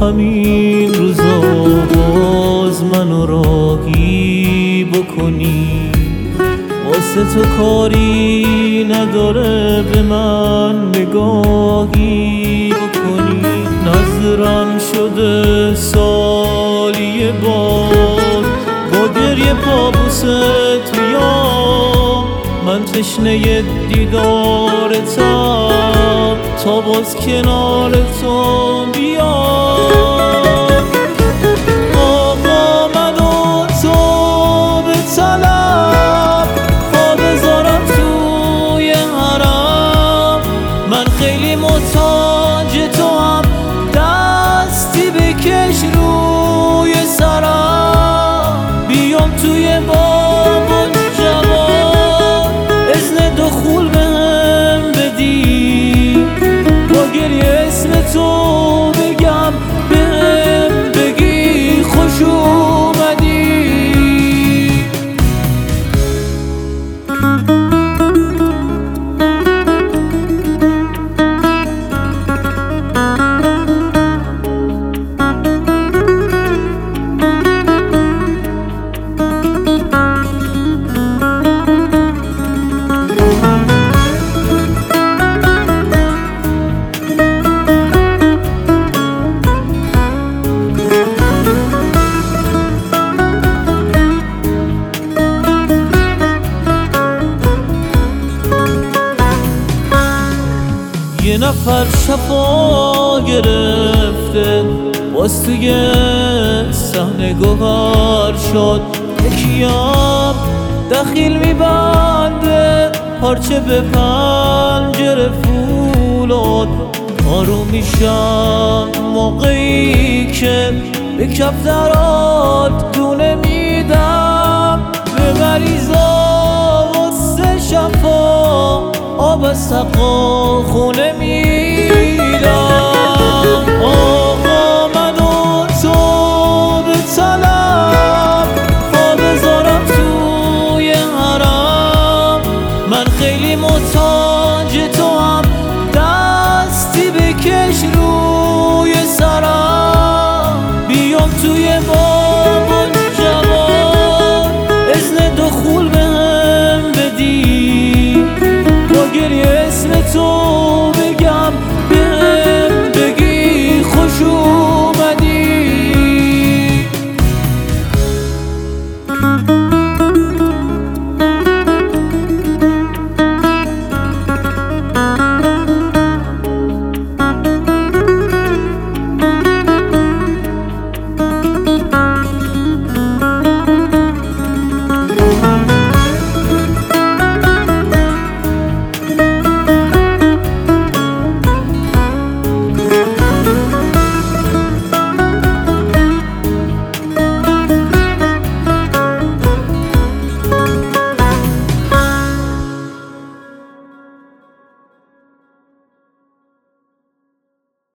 همین روزا باز منو راهی بکنی. واسه تو کاری نداره به من نگاهی بکنی. نظرم شده سالی باد با گریه پابوست میام. من تشنه دیدارتم تا باز کنار تو بیام. آقا منو تو به طلب پا بذارم توی حرم. من خیلی محتاج تو هم دستی بکش روی سرم. بیام توی بابون جوان اذن دخول بهم بدی. با گریه اسم تو بگم بهم بگی خوش اومدی. یه نفر شفا گرفته باز توی صحنه گوهر شد. یکیم دخیل میبنده پارچه به پنجره فولاد. آروم میشم موقعی که به کفترات دونه میدم. به مریضا واسه شفا آب از سقا خونه میدم. آقا منو تو به طلب پا بذارم توی حرم. من خیلی محتاج تو هم دستی بکش روی سرم. بیام توی